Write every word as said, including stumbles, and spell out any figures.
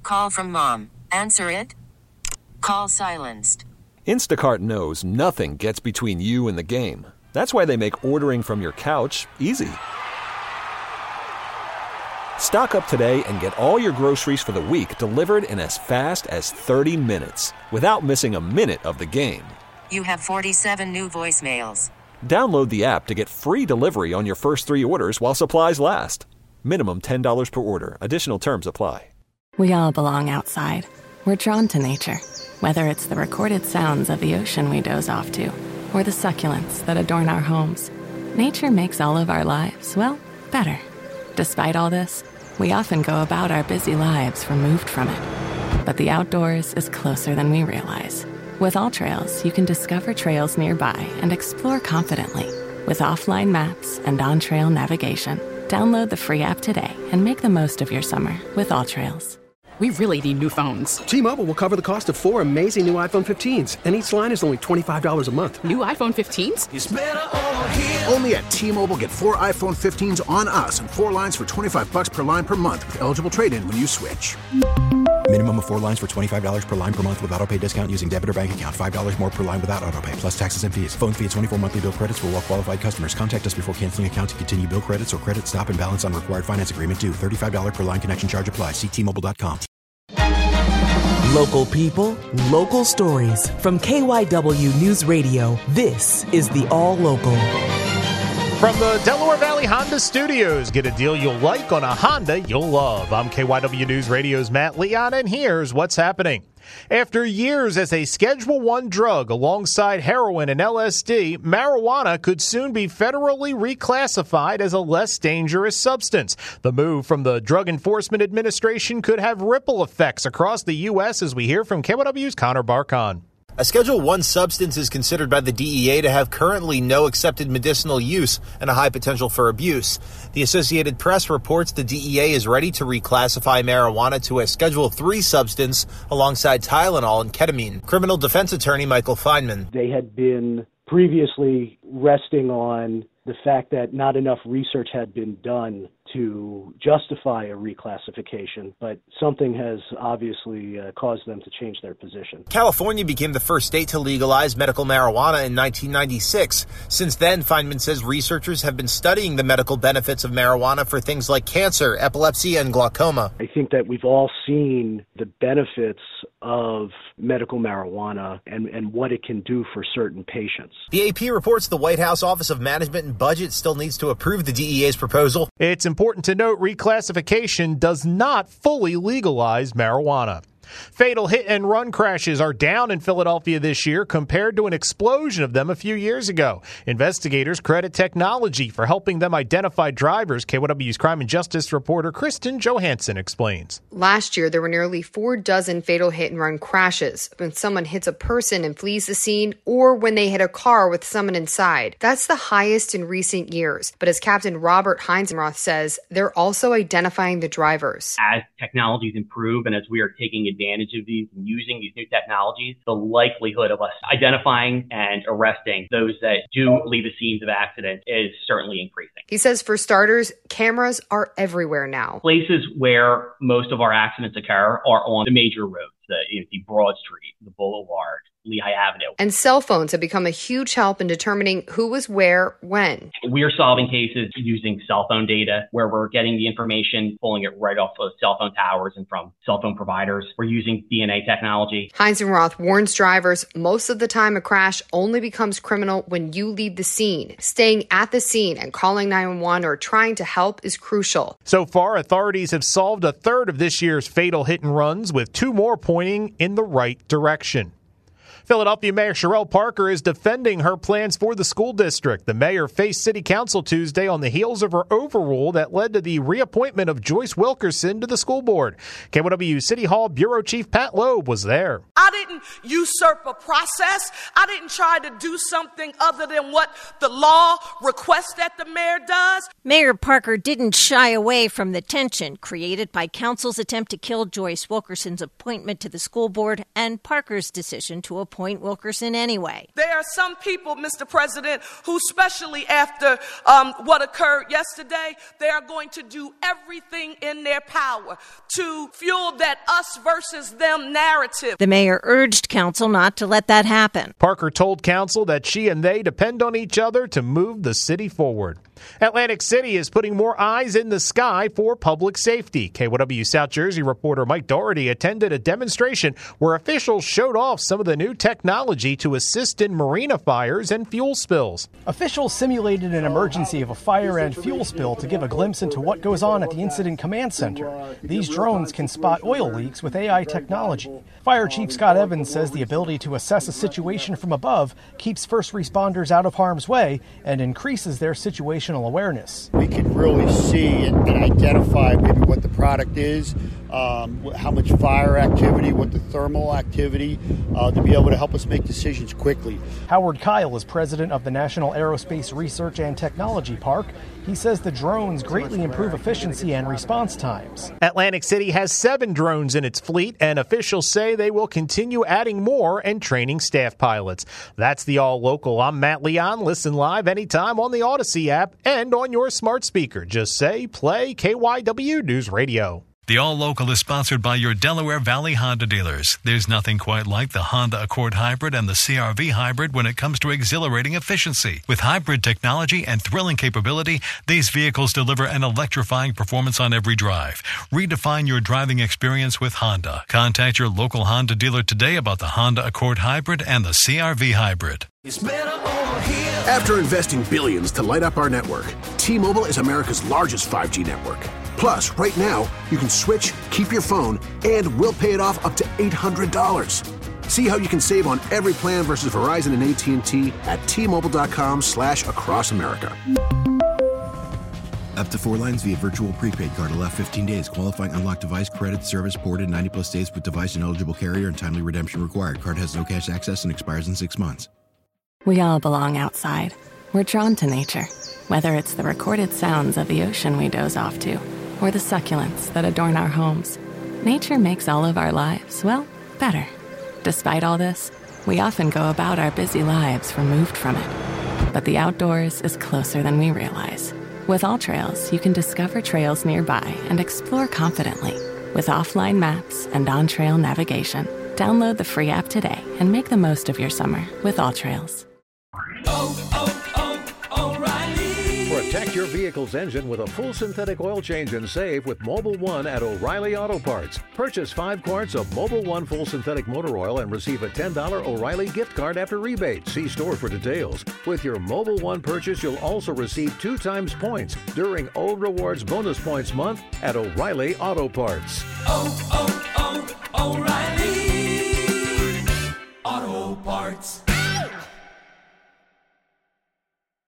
call from mom. Answer it. Call silenced. Instacart knows nothing gets between you and the game. That's why they make ordering from your couch easy. Stock up today and get all your groceries for the week delivered in as fast as thirty minutes without missing a minute of the game. You have forty-seven new voicemails. Download the app to get free delivery on your first three orders while supplies last. Minimum ten dollars per order. Additional terms apply. We all belong outside. We're drawn to nature, whether it's the recorded sounds of the ocean we doze off to or the succulents that adorn our homes. Nature makes all of our lives, well, better. Despite all this, we often go about our busy lives removed from it. But the outdoors is closer than we realize. With AllTrails, you can discover trails nearby and explore confidently. With offline maps and on-trail navigation, download the free app today and make the most of your summer with AllTrails. We really need new phones. T-Mobile will cover the cost of four amazing new iPhone fifteens, and each line is only twenty-five dollars a month. New iPhone fifteens? It's better over here. Only at T-Mobile, get four iPhone fifteens on us and four lines for twenty-five dollars per line per month with eligible trade-in when you switch. Minimum of four lines for twenty-five dollars per line per month with autopay discount using debit or bank account. five dollars more per line without autopay, plus taxes and fees. Phone fee at twenty-four monthly bill credits for well-qualified customers. Contact us before canceling account to continue bill credits or credit stop and balance on required finance agreement due. thirty-five dollars per line connection charge applies. See T Mobile dot com. Local people, local stories. From K Y W News Radio, this is the All Local. From the Delaware Valley Honda Studios, get a deal you'll like on a Honda you'll love. I'm K Y W News Radio's Matt Leon, and here's what's happening. After years as a Schedule one drug alongside heroin and L S D, marijuana could soon be federally reclassified as a less dangerous substance. The move from the Drug Enforcement Administration could have ripple effects across the U S, as we hear from K Y W's Connor Barkon. A Schedule one substance is considered by the D E A to have currently no accepted medicinal use and a high potential for abuse. The Associated Press reports the D E A is ready to reclassify marijuana to a Schedule three substance alongside Tylenol and ketamine. Criminal defense attorney Michael Feynman. They had been previously resting on the fact that not enough research had been done to justify a reclassification, but something has obviously uh, caused them to change their position. California became the first state to legalize medical marijuana in nineteen ninety-six. Since then, Feynman says researchers have been studying the medical benefits of marijuana for things like cancer, epilepsy, and glaucoma. I think that we've all seen the benefits of medical marijuana and, and what it can do for certain patients. The A P reports the White House Office of Management and Budget still needs to approve the D E A's proposal. It's important to note reclassification does not fully legalize marijuana. Fatal hit-and-run crashes are down in Philadelphia this year compared to an explosion of them a few years ago. Investigators credit technology for helping them identify drivers. K Y W's crime and justice reporter Kristen Johansson explains. Last year, there were nearly four dozen fatal hit-and-run crashes when someone hits a person and flees the scene, or when they hit a car with someone inside. That's the highest in recent years. But as Captain Robert Heinzenroth says, they're also identifying the drivers. As technologies improve and as we are taking advantage advantage of these and using these new technologies, the likelihood of us identifying and arresting those that do leave the scenes of accidents is certainly increasing. He says, for starters, cameras are everywhere now. Places where most of our accidents occur are on the major roads, the, you know, the Broad Street, the Boulevard, Lehigh Avenue. And cell phones have become a huge help in determining who was where, when. We're solving cases using cell phone data where we're getting the information, pulling it right off of cell phone towers and from cell phone providers. We're using D N A technology. Heinzenroth warns drivers most of the time a crash only becomes criminal when you leave the scene. Staying at the scene and calling nine one one or trying to help is crucial. So far, authorities have solved a third of this year's fatal hit and runs, with two more pointing in the right direction. Philadelphia Mayor Cherelle Parker is defending her plans for the school district. The mayor faced City Council Tuesday on the heels of her overrule that led to the reappointment of Joyce Wilkerson to the school board. K Y W City Hall Bureau Chief Pat Loeb was there. I didn't usurp a process. I didn't try to do something other than what the law requests that the mayor does. Mayor Parker didn't shy away from the tension created by council's attempt to kill Joyce Wilkerson's appointment to the school board and Parker's decision to appoint appoint Wilkerson anyway. There are some people, Mister President, who, especially after um, what occurred yesterday, they are going to do everything in their power to fuel that us versus them narrative. The mayor urged council not to let that happen. Parker told council that she and they depend on each other to move the city forward. Atlantic City is putting more eyes in the sky for public safety. K Y W South Jersey reporter Mike Doherty attended a demonstration where officials showed off some of the new technology to assist in marina fires and fuel spills. Officials simulated an emergency of a fire and fuel spill to give a glimpse into what goes on at the Incident Command Center. These drones can spot oil leaks with A I technology. Fire Chief Scott Evans says the ability to assess a situation from above keeps first responders out of harm's way and increases their situational awareness. We can really see and, and identify maybe what the product is, um, how much fire activity, what the thermal activity, uh, to be able to help us make decisions quickly. Howard Kyle is president of the National Aerospace Research and Technology Park. He says the drones greatly improve efficiency and response times. Atlantic City has seven drones in its fleet, and officials say they will continue adding more and training staff pilots. That's the All Local. I'm Matt Leon. Listen live anytime on the Odyssey app and on your smart speaker. Just say play K Y W News Radio. The All Local is sponsored by your Delaware Valley Honda dealers. There's nothing quite like the Honda Accord Hybrid and the C R V Hybrid when it comes to exhilarating efficiency. With hybrid technology and thrilling capability, these vehicles deliver an electrifying performance on every drive. Redefine your driving experience with Honda. Contact your local Honda dealer today about the Honda Accord Hybrid and the C R V Hybrid. After investing billions to light up our network, T-Mobile is America's largest five G network. Plus, right now, you can switch, keep your phone, and we'll pay it off up to eight hundred dollars. See how you can save on every plan versus Verizon and A T and T at T-Mobile.com slash across America. Up to four lines via virtual prepaid card. Allow fifteen days. Qualifying unlocked device credit service ported ninety plus days with device and eligible carrier and timely redemption required. Card has no cash access and expires in six months. We all belong outside. We're drawn to nature, whether it's the recorded sounds of the ocean we doze off to, or the succulents that adorn our homes. Nature makes all of our lives, well, better. Despite all this, we often go about our busy lives removed from it. But the outdoors is closer than we realize. With AllTrails, you can discover trails nearby and explore confidently. With offline maps and on-trail navigation, download the free app today and make the most of your summer with AllTrails. Protect your vehicle's engine with a full synthetic oil change and save with Mobil one at O'Reilly Auto Parts. Purchase five quarts of Mobil one full synthetic motor oil and receive a ten dollars O'Reilly gift card after rebate. See store for details. With your Mobil one purchase, you'll also receive two times points during O Rewards Bonus Points Month at O'Reilly Auto Parts. Oh, oh, oh, O'Reilly Auto Parts.